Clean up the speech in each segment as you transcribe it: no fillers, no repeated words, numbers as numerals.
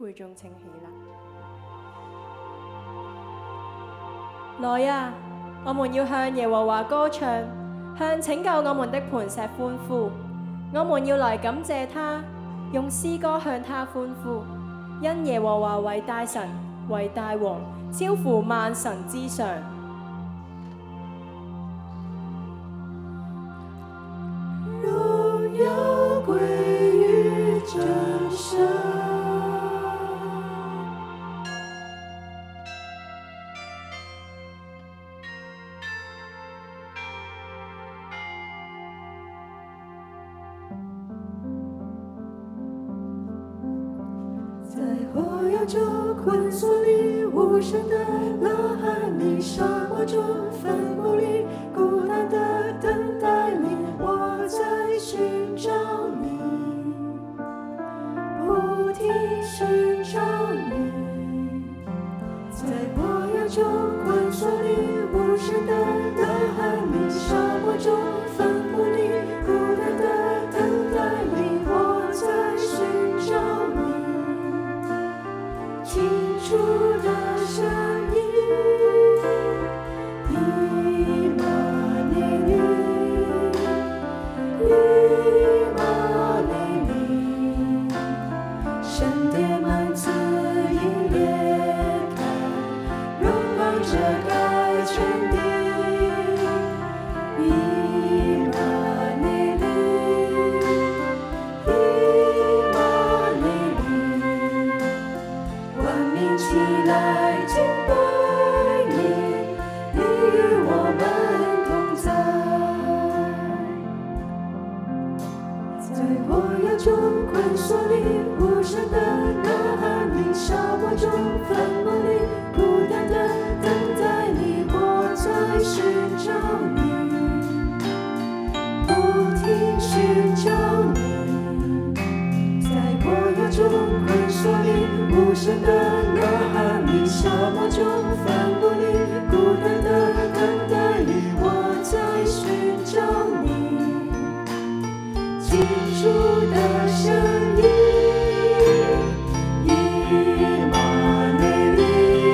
會眾請起立。來啊，我們要向耶和華歌唱，向拯救我們的磐石歡呼。我們要來感謝他，用詩歌向他歡呼，因耶和華為大神，為大王，超乎萬神之上。 榮耀歸於真神。在火焰中困锁里，无声的呐喊里，沙漠中坟墓里，孤单的等待里，我在寻找你，不停寻找你。在火焰中困锁里，无声的呐喊里，沙漠中坟墓里，孤单的等待里，我在寻找你。清楚的声音，以马内利，以马内利，圣殿门自已裂开，荣光遮盖全地，以马内利，以马内利。万民起来敬拜你，你与我们同在。在火焰中困锁里，无声的呐喊里，沙漠中坟墓里，孤单的等待你，我在寻找你，不停寻找你。在火焰中困锁里，无声的呐喊里，沙漠中坟墓里，孤单的等待里，我在寻找你。清楚的声音，以马内利，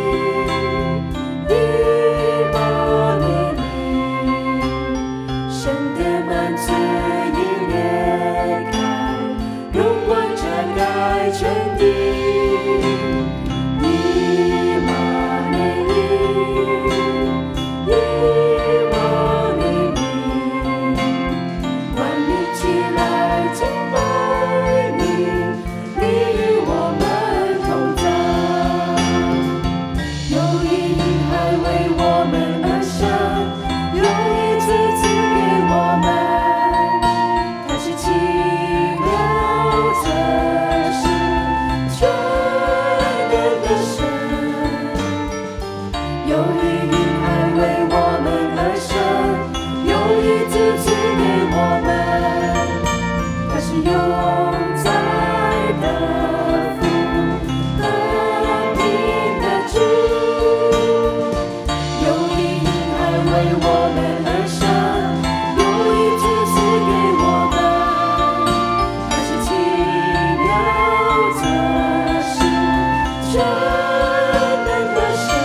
以马内利，圣殿门自已裂开，荣光遮盖全地。以马内利，以马内利，万民起来敬拜你，你与我们同在。有一婴孩为我们而生，有一子赐给我们，他是奇妙测试全能的神。有一婴孩为我们而生，有一子赐给我们，他是永在的父，和平的主。有一婴孩为我们而生，有一子赐给我们，他是奇妙测试全能的神。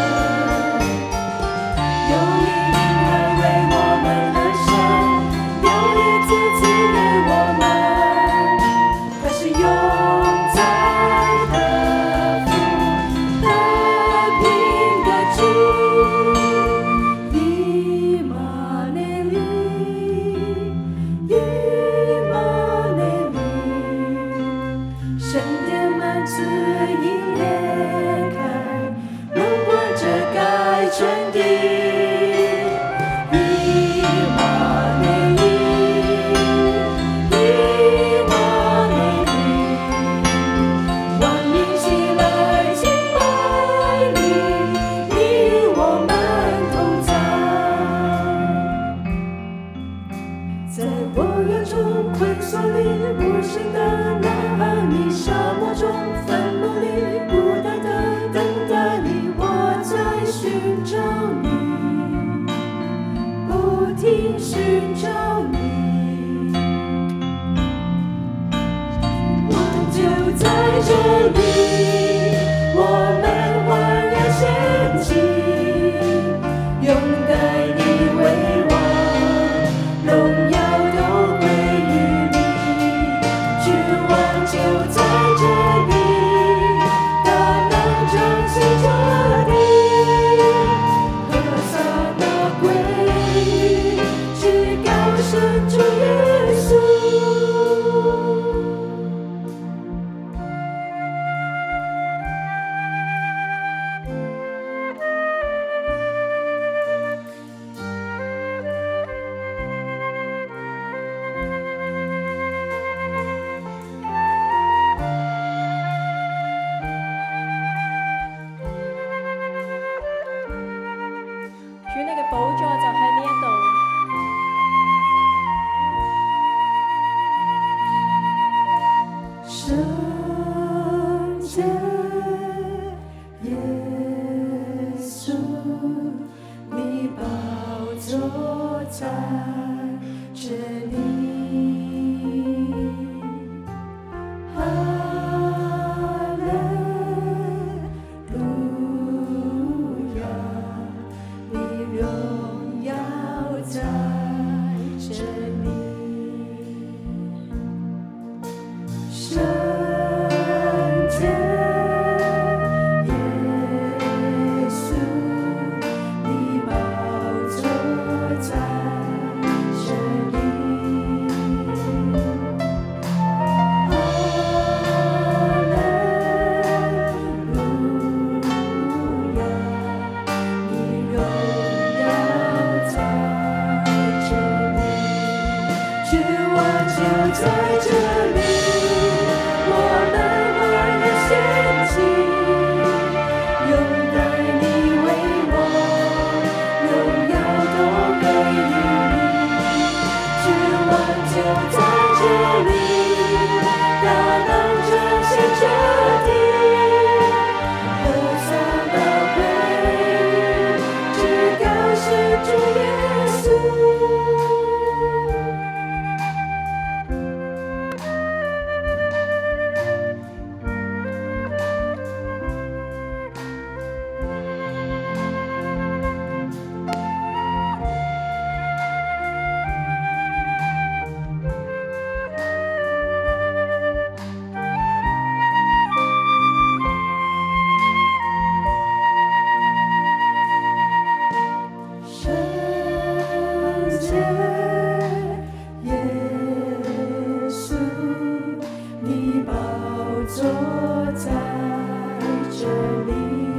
有一婴孩为我们而生，有一子赐给我们，他是永在的父，和平的主。以马内利，以马内利，圣殿门自已裂开，荣光遮盖全地。以马内利，以马内利，万民起来敬拜你，你与我们同在。在火焰中困锁里，无声的呐喊里，沙漠中坟墓里，孤单的等待里，我在寻找你，不停寻找你。我就在这里。 在这里，我们万人献祭，拥戴你为王，荣耀都归于你，君王就在这里，大能彰显这地，和撒那归于至高是主耶稣。圣洁耶稣，你宝座在这里。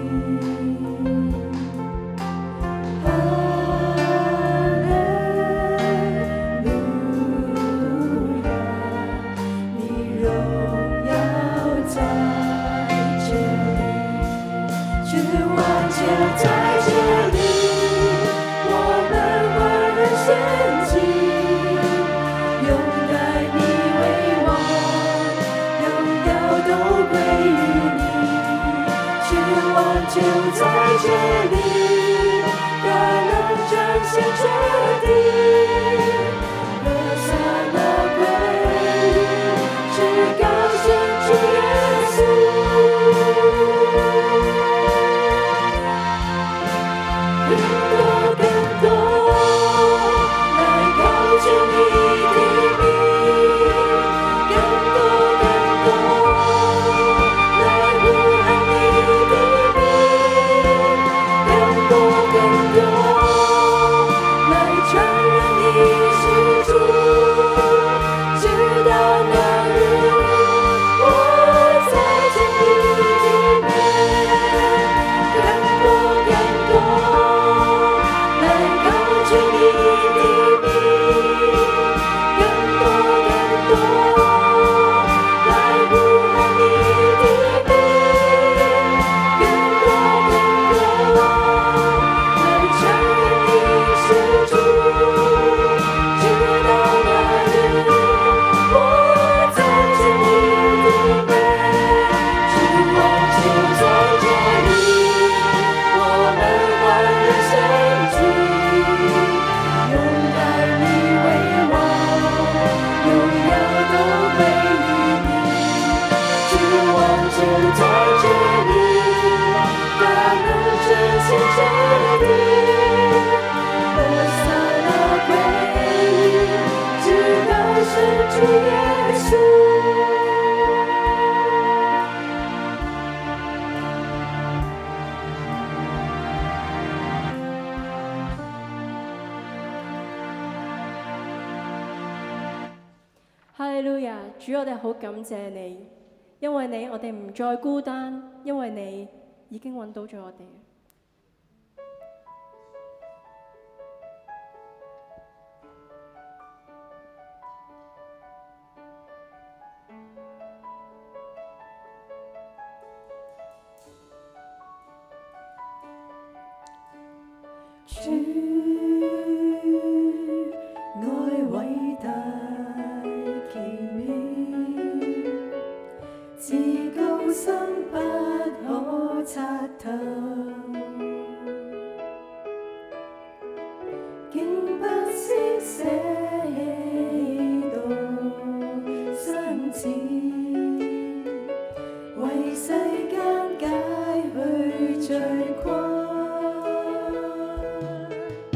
哈利路亚，你荣耀在这里，君王就在这里。我们万人献祭，拥戴你为王，荣耀都归于你，君王就在这里，大能彰显这地，和撒那归于至高神主耶稣。更多更多，来靠近你的名；更多更多，来呼喊你的名；更多更多，来承认你是主，直到那日，我在这里的面。更多更多。来高举你的名，更多更多，来呼喊你的名，更多更多，来承认你是主，直到那日，我在这里的面，君王就在这里，我们万人献祭，拥戴你为王，荣耀都归于你，君王就在这里，大能彰显这地，和撒那归于至高神主耶稣。 哈利路亞，主，我哋好感謝你，因為你我哋唔再孤單，因為你已經揾到咗我哋。 主愛偉大奇妙，至高深不可測透，竟不惜捨棄道生子，為世間解去罪困。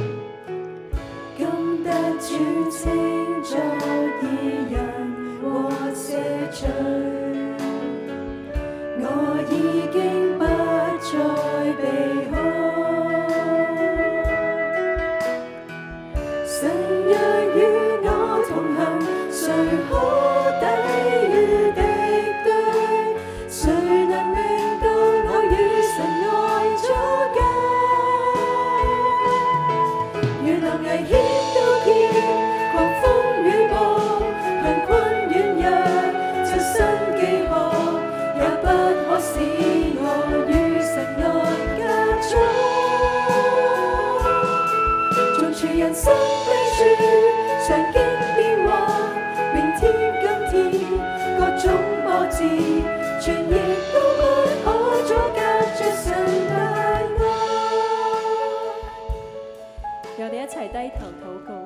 常經變幻，明天今天各種波折，全亦都不可阻隔着神大愛。 讓我哋一齊低頭禱告。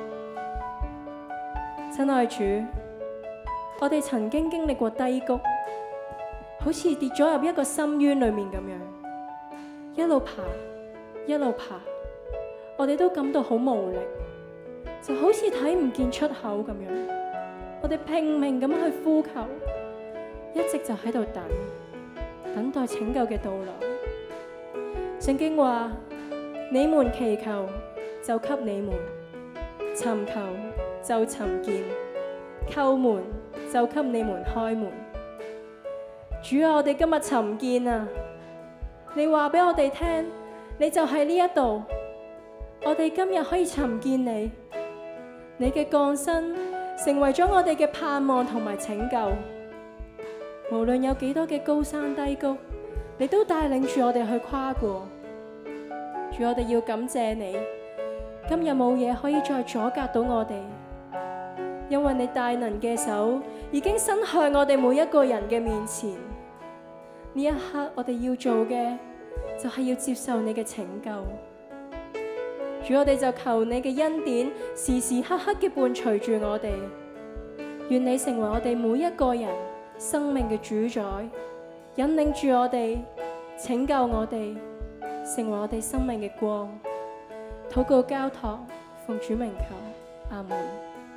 親愛主，我哋曾經經歷過低谷，好似跌咗入一個深淵裏面咁樣，一路爬，一路爬，我哋都感到好無力，就好似睇唔見出口咁樣。我哋拼命咁去呼求，一直就喺度等待拯救嘅到來。聖經話：你們祈求，就給你們；尋求，就尋見；叩門，就給你們開門。主啊，我哋今日尋見啊！你話俾我哋聽，你就喺呢一度。我哋今日可以尋見你，你嘅降生成為咗我哋嘅盼望同埋拯救。無論有幾多嘅高山低谷，你都帶領住我哋去跨過。主，我哋要感謝你，今日冇嘢可以再阻隔到我哋，因為你大能嘅手已經伸向我哋每一個人嘅面前。呢一刻我哋要做嘅就係要接受你嘅拯救。主，我哋就求你嘅恩典時時刻刻嘅伴隨住我哋，願你成為我哋每一個人生命嘅主宰，引領住我哋，拯救我哋，成為我哋生命嘅光。禱告交託，奉主名求，阿門。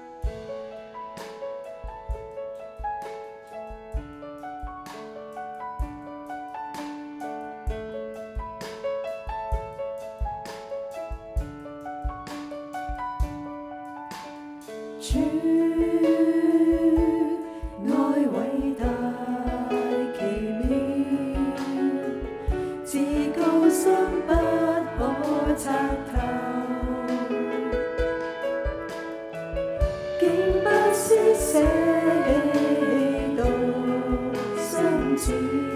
主愛偉大奇妙，至高深不可測透，竟不惜捨棄到深處，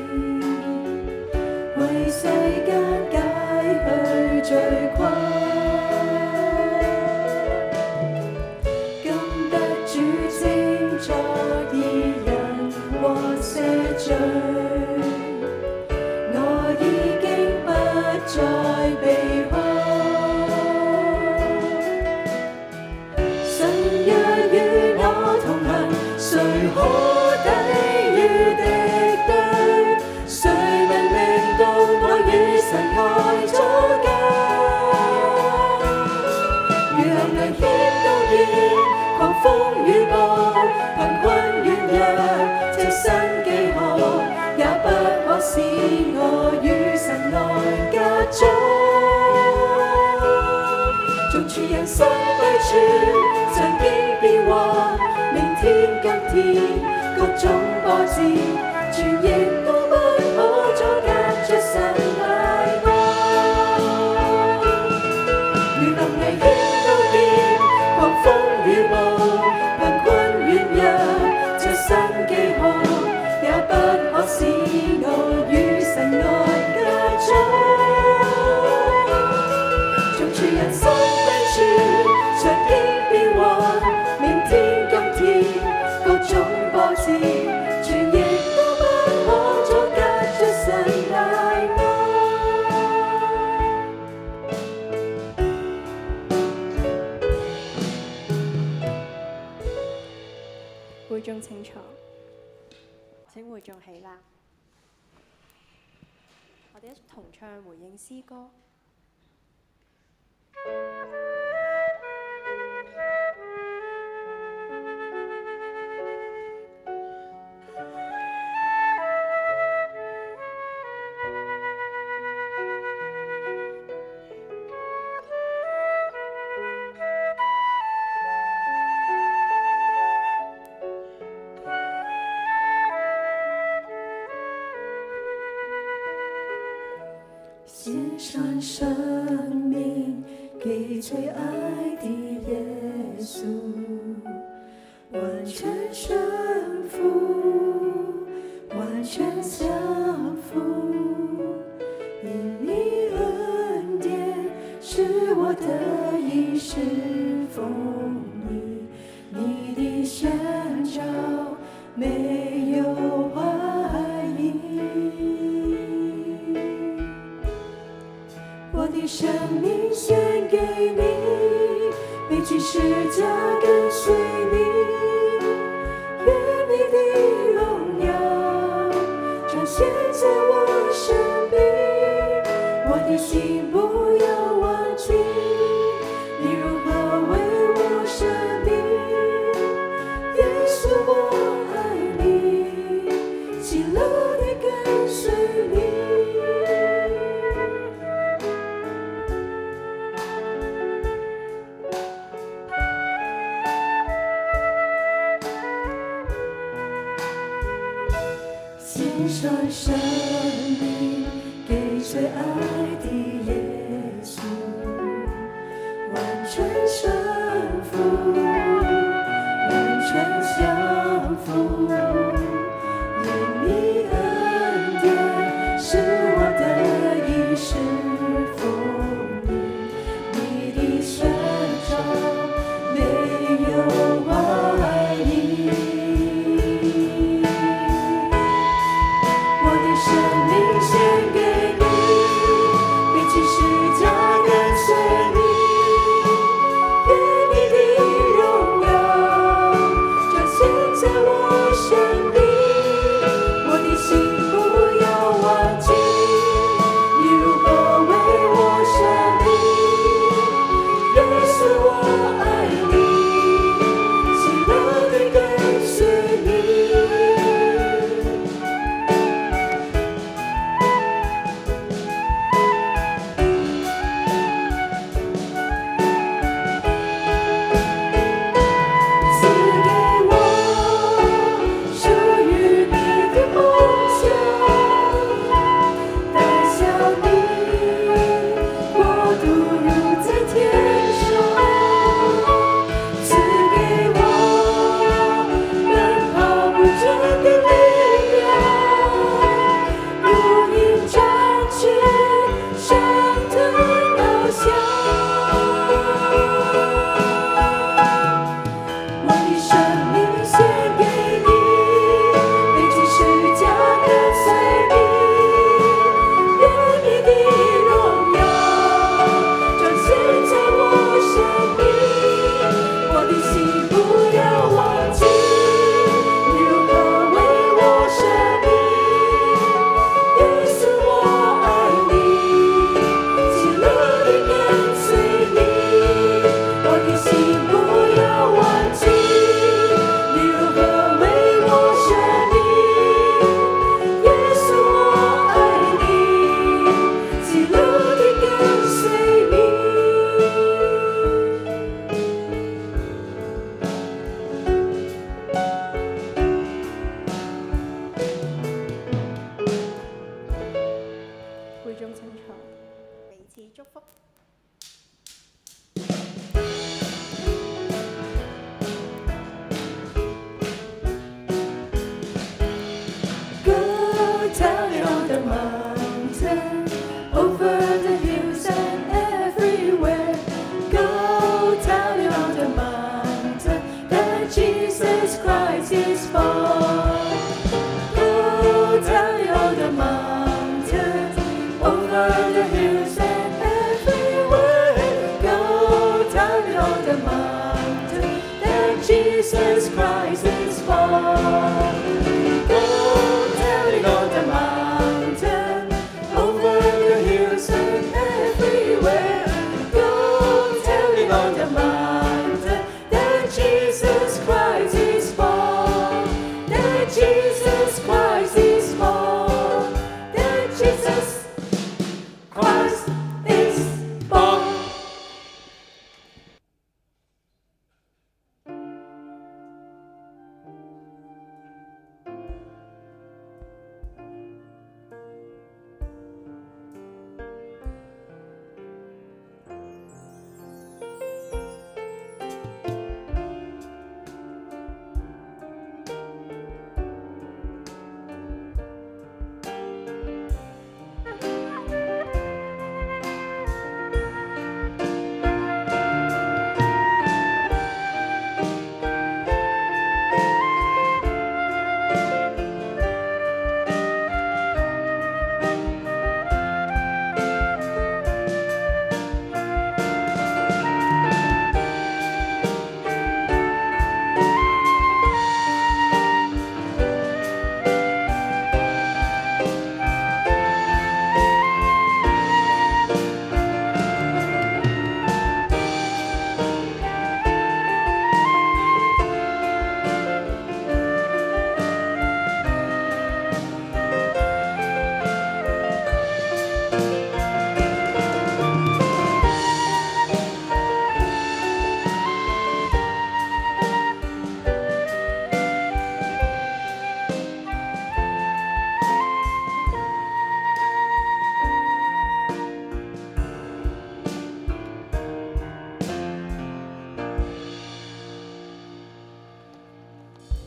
為世間解去罪困。我已經不再被困，神若與我同行，誰可抵禦敵對？誰能令到我與神愛阻隔？如行危險都要狂風雨暴，貧困軟弱，這生記號也不可使我與神愛隔阻。縱處人生低處，常經變幻，明天今天各種波折，全亦都不可阻隔着神大愛。如臨危險都見狂風雨暴，貧困軟弱，這生記號也不可使我與神愛隔阻。縱處人生低處，常經變幻，明天今天各種波折，全亦都不可阻隔着神大愛。 會眾請坐，請會眾起立。我哋一同唱回應詩歌。 獻上生命給最愛的耶穌，完全順服，完全降服，因你恩典使我得以侍奉你。 献上生命给最爱的耶稣，完全顺服，完全降服，因你恩典是我的一世风雨，你的宣召没有怀疑。我的生命献给你，背起十架跟随你，愿你的荣耀彰显在我生命。我的心不要忘记，你如何为我舍命。耶稣，我爱你，喜乐地跟随你。赐给我属于你的梦想，带向你国度如在天上。赐给我奔跑不倦的力量，如鹰展翅上腾翱翔。我的生命献给你，背起十架跟随你，愿你的荣耀彰显在我生命。我的心不要忘记，你如何为我舍命。耶稣，我爱你，喜乐地跟随你。我的心不要忘记，你如何为我舍命。耶稣，我爱你，喜乐地跟随你。 會眾請坐，彼此祝福。 Go down on the mountain, over the hills and everywhere. Go down on the mountain, that Jesus Christ is born. Go down on the mountain, over the hills and everywhere. Go down on the mountain, that Jesus Christ is born. Go down on the mountain, over the hills and everywhere. Go down on the mountain, that Jesus